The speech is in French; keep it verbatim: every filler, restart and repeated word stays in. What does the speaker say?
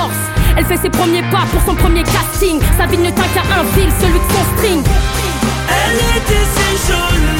force. Elle fait ses premiers pas pour son premier casting. Sa vie ne tient qu'à un fil, celui de son string. Elle était si jolie.